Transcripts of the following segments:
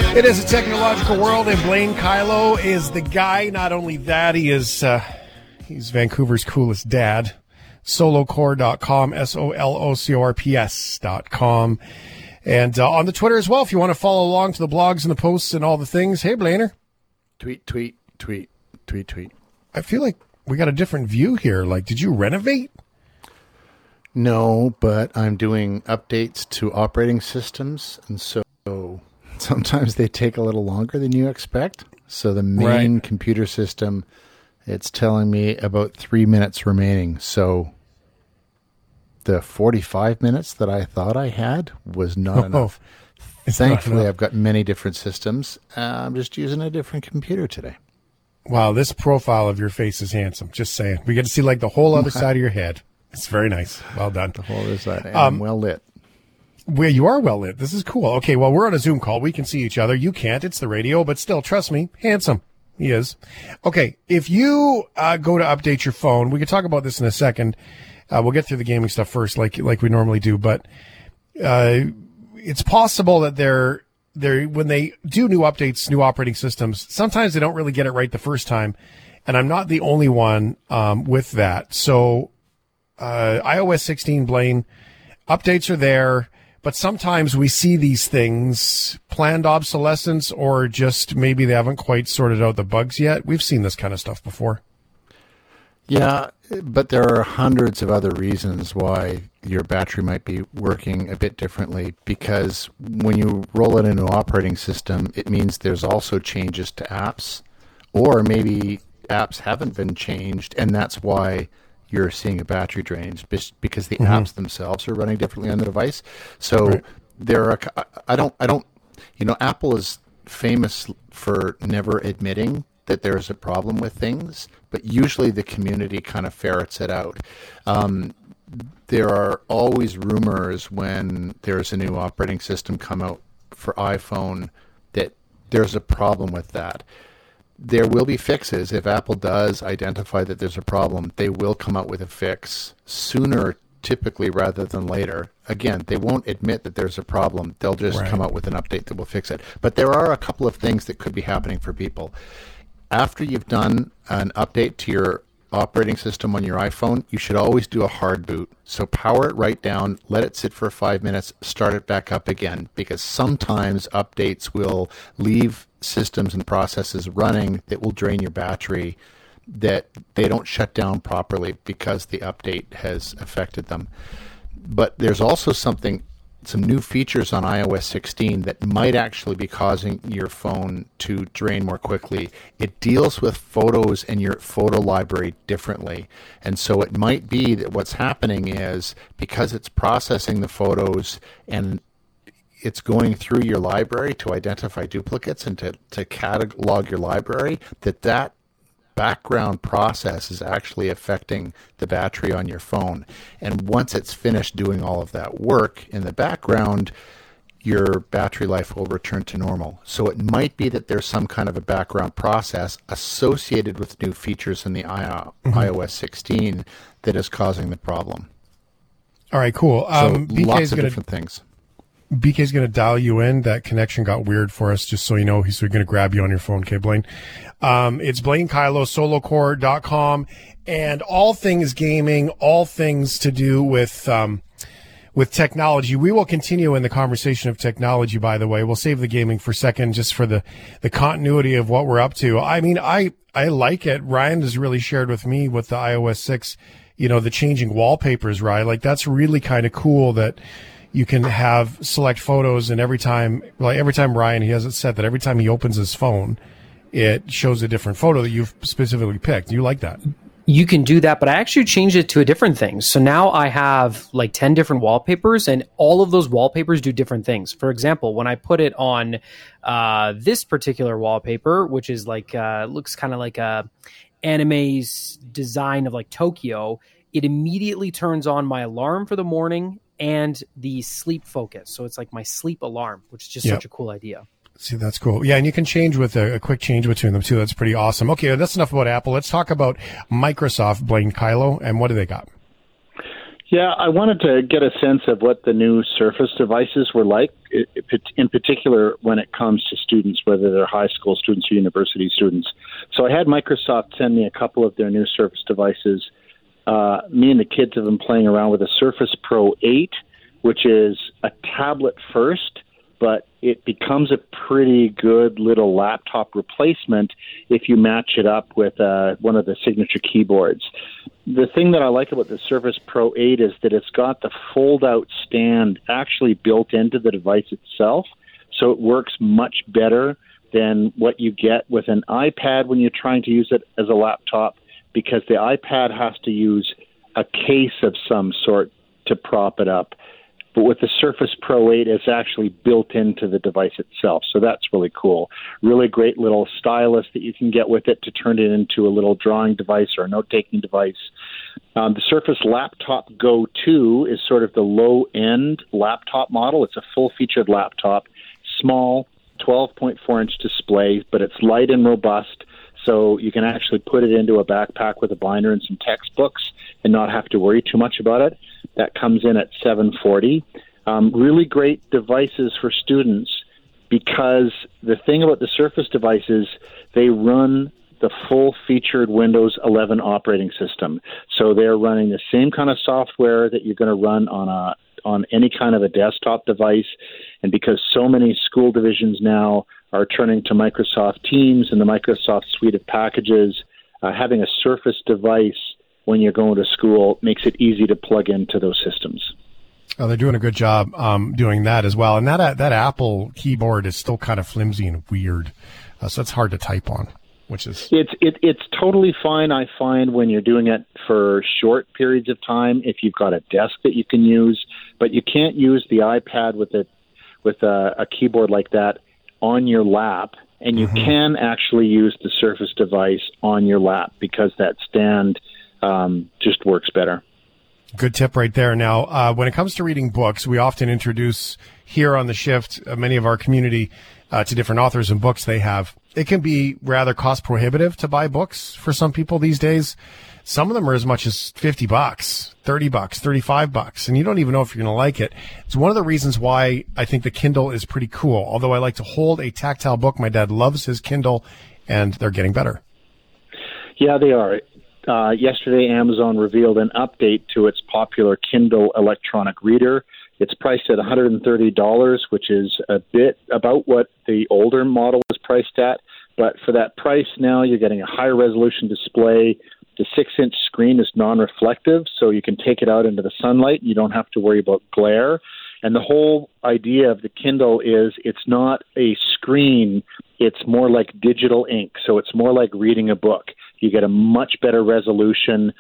It is a technological world, and Blaine Kyllo is the guy. Not only that, he's Vancouver's coolest dad. Solocorps.com, SOLOCORPS.com. And on the Twitter as well, if you want to follow along to the blogs and the posts and all the things. Hey, Blainer. Tweet. I feel like we got a different view here. Like, did you renovate? No, but I'm doing updates to operating systems, and so sometimes they take a little longer than you expect. So the main computer system, it's telling me about 3 minutes remaining. So the 45 minutes that I thought I had was not enough. Thankfully, I've got many different systems. I'm just using a different computer today. Wow, this profile of your face is handsome. Just saying. We get to see like the whole other side of your head. It's very nice. Well done. The whole other side. And I'm well lit. Well, you are well lit. This is cool. Okay, well, we're on a Zoom call. We can see each other. You can't. It's the radio, but still, trust me, handsome. He is. Okay, if you go to update your phone, we can talk about this in a second. We'll get through the gaming stuff first, like we normally do. But it's possible that they're when they do new updates, new operating systems, sometimes they don't really get it right the first time. And I'm not the only one with that. So iOS 16, Blaine, updates are there. But sometimes we see these things, planned obsolescence, or just maybe they haven't quite sorted out the bugs yet. We've seen this kind of stuff before. Yeah, but there are hundreds of other reasons why your battery might be working a bit differently, because when you roll out a new operating system, it means there's also changes to apps, or maybe apps haven't been changed, and that's why you're seeing a battery drain, because the apps themselves are running differently on the device. So there are, Apple is famous for never admitting that there's a problem with things, but usually the community kind of ferrets it out. There are always rumors when there's a new operating system come out for iPhone that there's a problem with that. There will be fixes. If Apple does identify that there's a problem, they will come out with a fix sooner, typically, rather than later. Again, they won't admit that there's a problem. They'll just come out with an update that will fix it. But there are a couple of things that could be happening for people. After you've done an update to your operating system on your iPhone, you should always do a hard boot. So power it right down, let it sit for 5 minutes, start it back up again, because sometimes updates will leave systems and processes running that will drain your battery, that they don't shut down properly because the update has affected them. But there's also some new features on iOS 16 that might actually be causing your phone to drain more quickly. It deals with photos and your photo library differently. And so it might be that what's happening is, because it's processing the photos and it's going through your library to identify duplicates and to catalog your library, that background process is actually affecting the battery on your phone. And once it's finished doing all of that work in the background, your battery life will return to normal. So it might be that there's some kind of a background process associated with new features in the iOS 16 that is causing the problem. All right, cool. So lots of different things. BK's going to dial you in. That connection got weird for us, just so you know. He's going to grab you on your phone. Okay, Blaine. It's Blaine Kyllo, Solocorps.com, and all things gaming, all things to do with technology. We will continue in the conversation of technology, by the way. We'll save the gaming for a second, just for the continuity of what we're up to. I mean, I like it. Ryan has really shared with me with the iOS 6, the changing wallpapers, right? Like, that's really kind of cool that you can have select photos, and every time Ryan, he has it set that every time he opens his phone, it shows a different photo that you've specifically picked. You like that? You can do that, but I actually changed it to a different thing. So now I have like 10 different wallpapers, and all of those wallpapers do different things. For example, when I put it on this particular wallpaper, which is like looks kind of like a anime's design of like Tokyo, it immediately turns on my alarm for the morning and the sleep focus. So it's like my sleep alarm, which is just such a cool idea. See, that's cool. Yeah, and you can change with a quick change between them, too. That's pretty awesome. Okay, that's enough about Apple. Let's talk about Microsoft, Blaine Kyllo, and what do they got? Yeah, I wanted to get a sense of what the new Surface devices were like, in particular when it comes to students, whether they're high school students or university students. So I had Microsoft send me a couple of their new Surface devices. Me and the kids have been playing around with a Surface Pro 8, which is a tablet first, but it becomes a pretty good little laptop replacement if you match it up with one of the signature keyboards. The thing that I like about the Surface Pro 8 is that it's got the fold-out stand actually built into the device itself, so it works much better than what you get with an iPad when you're trying to use it as a laptop, because the iPad has to use a case of some sort to prop it up. But with the Surface Pro 8, it's actually built into the device itself. So that's really cool. Really great little stylus that you can get with it to turn it into a little drawing device or a note-taking device. The Surface Laptop Go 2 is sort of the low-end laptop model. It's a full-featured laptop, small, 12.4-inch display, but it's light and robust. So you can actually put it into a backpack with a binder and some textbooks and not have to worry too much about it. That comes in at $740. Really great devices for students, because the thing about the Surface devices, they run the full-featured Windows 11 operating system. So they're running the same kind of software that you're going to run on any kind of a desktop device. And because so many school divisions now are turning to Microsoft Teams and the Microsoft suite of packages, having a Surface device when you're going to school makes it easy to plug into those systems. Oh, they're doing a good job doing that as well. And that Apple keyboard is still kind of flimsy and weird, so it's hard to type on. It's totally fine, I find, when you're doing it for short periods of time, if you've got a desk that you can use, but you can't use the iPad with a keyboard like that on your lap, and you can actually use the Surface device on your lap because that stand just works better. Good tip right there. Now, when it comes to reading books, we often introduce here on the shift many of our community to different authors and books they have. It can be rather cost prohibitive to buy books for some people these days. Some of them are as much as $50, $30, $35, and you don't even know if you're going to like it. It's one of the reasons why I think the Kindle is pretty cool. Although I like to hold a tactile book, my dad loves his Kindle, and they're getting better. Yeah, they are. Yesterday, Amazon revealed an update to its popular Kindle electronic reader. It's priced at $130, which is a bit about what the older model was priced at. But for that price now, you're getting a higher resolution display. The 6-inch screen is non-reflective, so you can take it out into the sunlight. You don't have to worry about glare. And the whole idea of the Kindle is it's not a screen. It's more like digital ink, so it's more like reading a book. You get a much better resolution.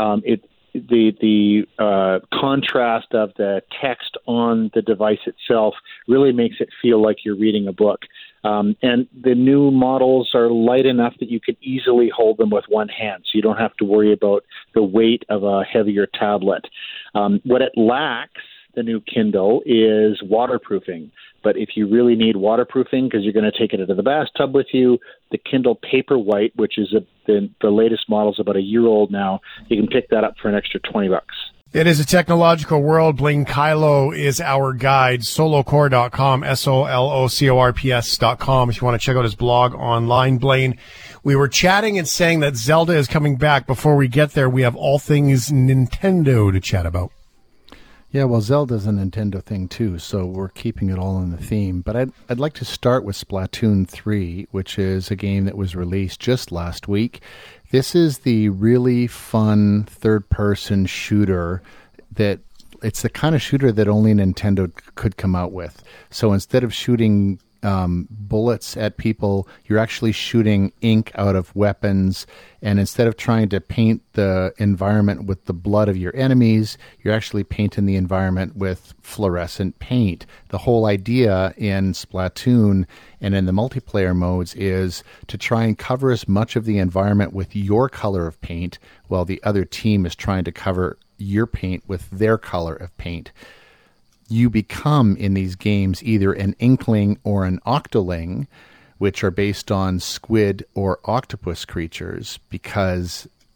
The contrast of the text on the device itself really makes it feel like you're reading a book. And the new models are light enough that you can easily hold them with one hand, so you don't have to worry about the weight of a heavier tablet. What it lacks, the new Kindle, is waterproofing. But if you really need waterproofing because you're going to take it into the bathtub with you, the Kindle Paperwhite, which is the latest model, is about a year old now, you can pick that up for an extra $20. It is a technological world. Blaine Kyllo is our guide. Solocorp.com, SOLOCORPS.com. If you want to check out his blog online, Blaine. We were chatting and saying that Zelda is coming back. Before we get there, we have all things Nintendo to chat about. Yeah, well, Zelda's a Nintendo thing too, so we're keeping it all in the theme. But I'd like to start with Splatoon 3, which is a game that was released just last week. This is the really fun third-person shooter that it's the kind of shooter that only Nintendo could come out with. So instead of shooting bullets at people, you're actually shooting ink out of weapons, and instead of trying to paint the environment with the blood of your enemies, you're actually painting the environment with fluorescent paint. The whole idea in Splatoon and in the multiplayer modes is to try and cover as much of the environment with your color of paint while the other team is trying to cover your paint with their color of paint. You become in these games either an inkling or an octoling, which are based on squid or octopus creatures, because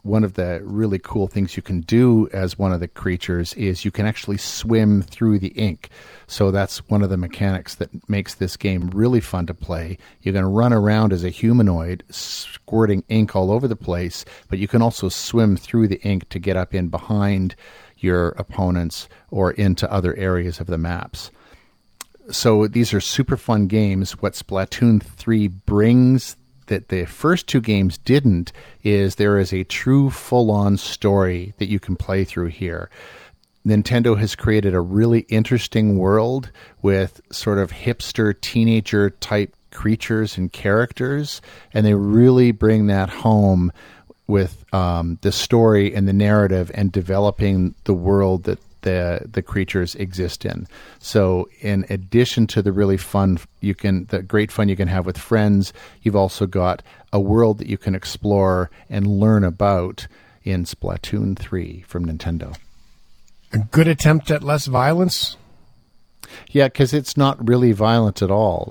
one of the really cool things you can do as one of the creatures is you can actually swim through the ink. So that's one of the mechanics that makes this game really fun to play. You're going to run around as a humanoid, squirting ink all over the place, but you can also swim through the ink to get up in behind your opponents or into other areas of the maps. So these are super fun games. What Splatoon 3 brings that the first two games didn't is there is a true full-on story that you can play through here. Nintendo has created a really interesting world with sort of hipster teenager type creatures and characters, and they really bring that home with the story and the narrative and developing the world that the creatures exist in. So in addition to the really fun the great fun you can have with friends, you've also got a world that you can explore and learn about in Splatoon 3 from Nintendo. A good attempt at less violence? Yeah, because it's not really violent at all.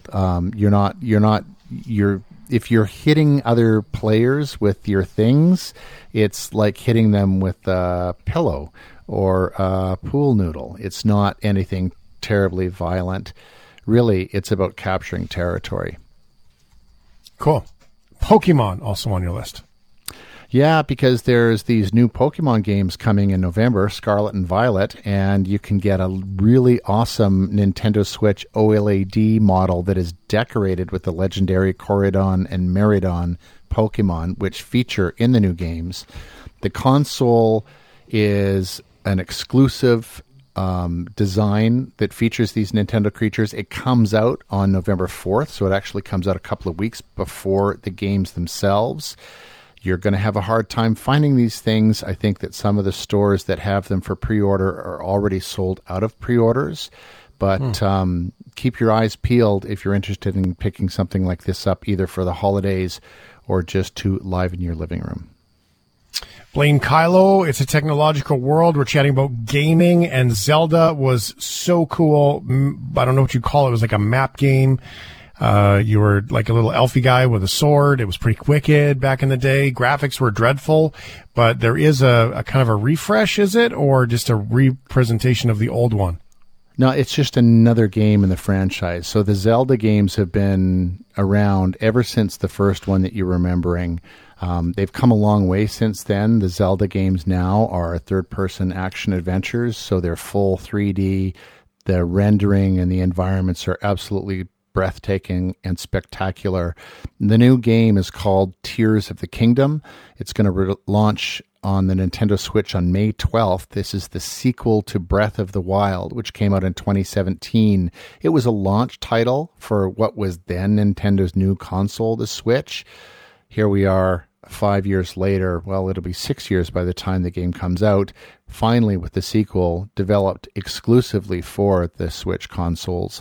If you're hitting other players with your things, it's like hitting them with a pillow or a pool noodle. It's not anything terribly violent. Really, it's about capturing territory. Cool. Pokemon also on your list. Yeah, because there's these new Pokemon games coming in November, Scarlet and Violet, and you can get a really awesome Nintendo Switch OLED model that is decorated with the legendary Corridon and Meridon Pokemon, which feature in the new games. The console is an exclusive design that features these Nintendo creatures. It comes out on November 4th, so it actually comes out a couple of weeks before the games themselves. You're going to have a hard time finding these things. I think that some of the stores that have them for pre-order are already sold out of pre-orders. But keep your eyes peeled if you're interested in picking something like this up, either for the holidays or just to liven your living room. Blaine Kylo, it's a technological world. We're chatting about gaming, and Zelda was so cool. I don't know what you call it. It was like a map game. You were like a little elfy guy with a sword. It was pretty wicked back in the day. Graphics were dreadful, but there is a kind of a refresh, is it? Or just a representation of the old one? No, it's just another game in the franchise. So the Zelda games have been around ever since the first one that you're remembering. They've come a long way since then. The Zelda games now are third-person action adventures, so they're full 3D. The rendering and the environments are absolutely breathtaking and spectacular. The new game is called Tears of the Kingdom. It's going to launch on the Nintendo Switch on May 12th. This is the sequel to Breath of the Wild, which came out in 2017. It was a launch title for what was then Nintendo's new console, the Switch. Here we are 5 years later. Well, it'll be 6 years by the time the game comes out. Finally, with the sequel developed exclusively for the Switch consoles.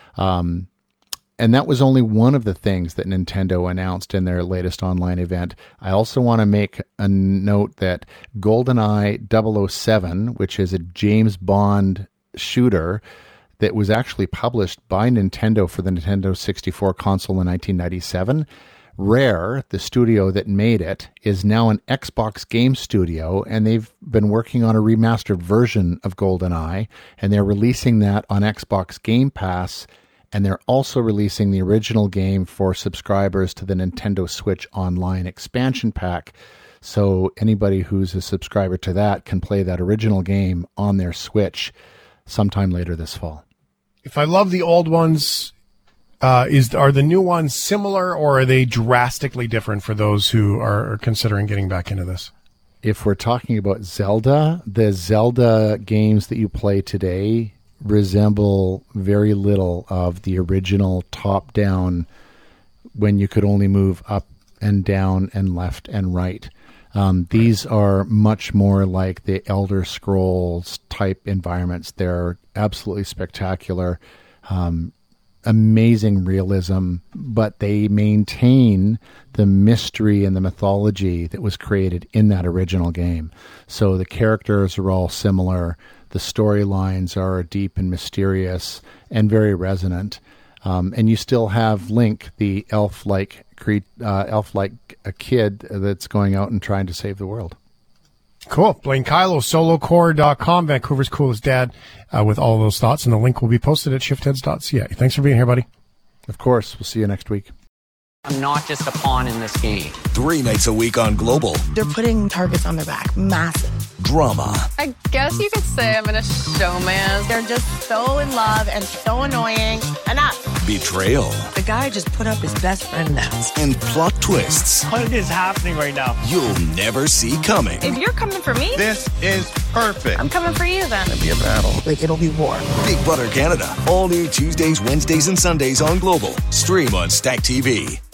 And that was only one of the things that Nintendo announced in their latest online event. I also want to make a note that GoldenEye 007, which is a James Bond shooter that was actually published by Nintendo for the Nintendo 64 console in 1997, Rare, the studio that made it, is now an Xbox game studio, and they've been working on a remastered version of GoldenEye, and they're releasing that on Xbox Game Pass. And they're also releasing the original game for subscribers to the Nintendo Switch Online expansion pack. So anybody who's a subscriber to that can play that original game on their Switch sometime later this fall. If I love the old ones, are the new ones similar, or are they drastically different for those who are considering getting back into this? If we're talking about Zelda, the Zelda games that you play today resemble very little of the original top-down, when you could only move up and down and left and right. These are much more like the Elder Scrolls type environments. They're absolutely spectacular, amazing realism, but they maintain the mystery and the mythology that was created in that original game. So the characters are all similar. The storylines are deep and mysterious and very resonant. And you still have Link, the elf-like a kid that's going out and trying to save the world. Cool. Blaine Kylo, solocore.com, Vancouver's coolest dad, with all of those thoughts. And the link will be posted at shiftheads.ca. Thanks for being here, buddy. Of course. We'll see you next week. I'm not just a pawn in this game. 3 nights a week on Global. They're putting targets on their back. Massive. Drama. I guess you could say I'm in a showman. They're just so in love and so annoying. Enough. Betrayal. The guy just put up his best friend now. And plot twists What is happening right now? you'll never see coming. If you're coming for me, This is perfect. I'm coming for you then. It'll be a battle. Like, it'll be war. Big Brother Canada. All new Tuesdays, Wednesdays, and Sundays on Global. Stream on Stack TV.